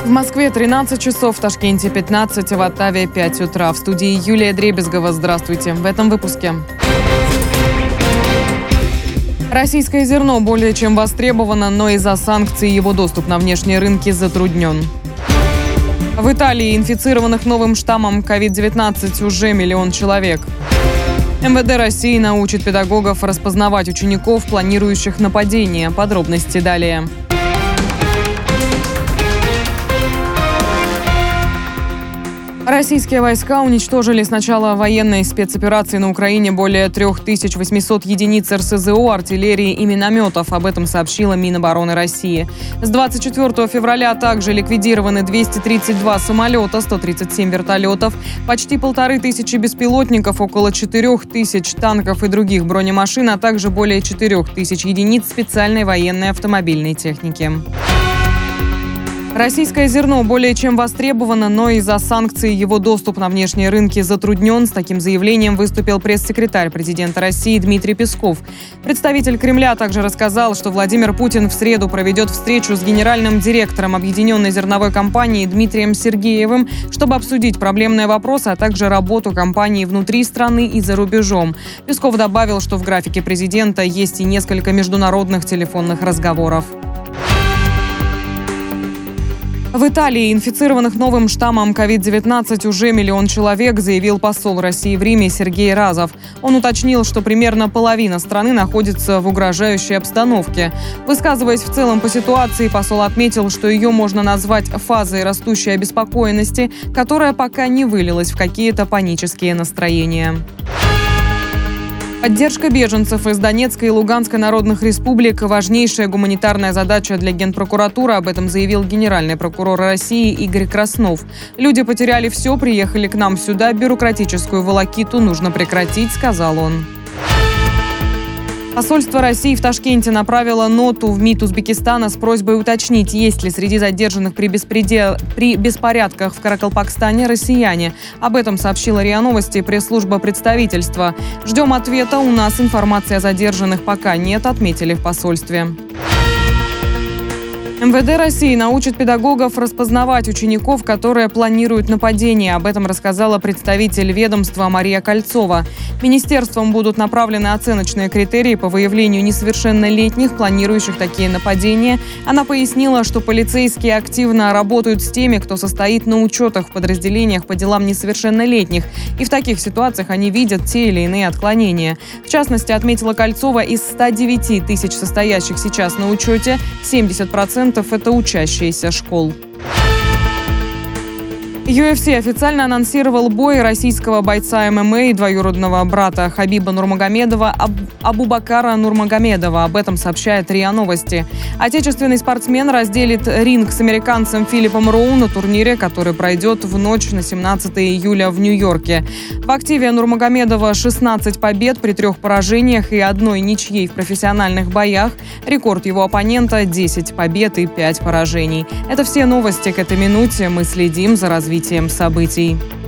В Москве 13 часов, в Ташкенте 15, в Оттаве 5 утра. В студии Юлия Дребезгова. Здравствуйте. В этом выпуске. Российское зерно более чем востребовано, но из-за санкций его доступ на внешние рынки затруднен. В Италии инфицированных новым штаммом COVID-19 уже 1 миллион человек. МВД России научит педагогов распознавать учеников, планирующих нападения. Подробности далее. Российские войска уничтожили с начала военной спецоперации на Украине более 3800 единиц РСЗО, артиллерии и минометов. Об этом сообщила Минобороны России. С 24 февраля также ликвидированы 232 самолета, 137 вертолетов, почти 1500 беспилотников, около 4000 танков и других бронемашин, а также более 4000 единиц специальной военной автомобильной техники. Российское зерно более чем востребовано, но из-за санкций его доступ на внешние рынки затруднен. С таким заявлением выступил пресс-секретарь президента России Дмитрий Песков. Представитель Кремля также рассказал, что Владимир Путин в среду проведет встречу с генеральным директором Объединенной зерновой компании Дмитрием Сергеевым, чтобы обсудить проблемные вопросы, а также работу компании внутри страны и за рубежом. Песков добавил, что в графике президента есть и несколько международных телефонных разговоров. В Италии инфицированных новым штаммом COVID-19 уже 1 миллион человек, заявил посол России в Риме Сергей Разов. Он уточнил, что примерно половина страны находится в угрожающей обстановке. Высказываясь в целом по ситуации, посол отметил, что ее можно назвать фазой растущей обеспокоенности, которая пока не вылилась в какие-то панические настроения. Поддержка беженцев из Донецкой и Луганской народных республик – важнейшая гуманитарная задача для Генпрокуратуры. Об этом заявил генеральный прокурор России Игорь Краснов. Люди потеряли все, приехали к нам сюда. Бюрократическую волокиту нужно прекратить, сказал он. Посольство России в Ташкенте направило ноту в МИД Узбекистана с просьбой уточнить, есть ли среди задержанных при беспорядках в Каракалпакстане россияне. Об этом сообщила РИА Новости пресс-служба представительства. Ждем ответа, у нас информации о задержанных пока нет, отметили в посольстве. МВД России научит педагогов распознавать учеников, которые планируют нападение. Об этом рассказала представитель ведомства Мария Кольцова. Министерством будут направлены оценочные критерии по выявлению несовершеннолетних, планирующих такие нападения. Она пояснила, что полицейские активно работают с теми, кто состоит на учетах в подразделениях по делам несовершеннолетних. И в таких ситуациях они видят те или иные отклонения. В частности, отметила Кольцова, из 109 тысяч состоящих сейчас на учете 70% это учащиеся школ. UFC официально анонсировал бой российского бойца ММА и двоюродного брата Хабиба Нурмагомедова Абубакара Нурмагомедова. Об этом сообщает РИА Новости. Отечественный спортсмен разделит ринг с американцем Филиппом Роу на турнире, который пройдет в ночь на 17 июля в Нью-Йорке. В активе Нурмагомедова 16 побед при 3 поражениях и 1 ничьей в профессиональных боях. Рекорд его оппонента – 10 побед и 5 поражений. Это все новости к этой минуте. Мы следим за развитием событий.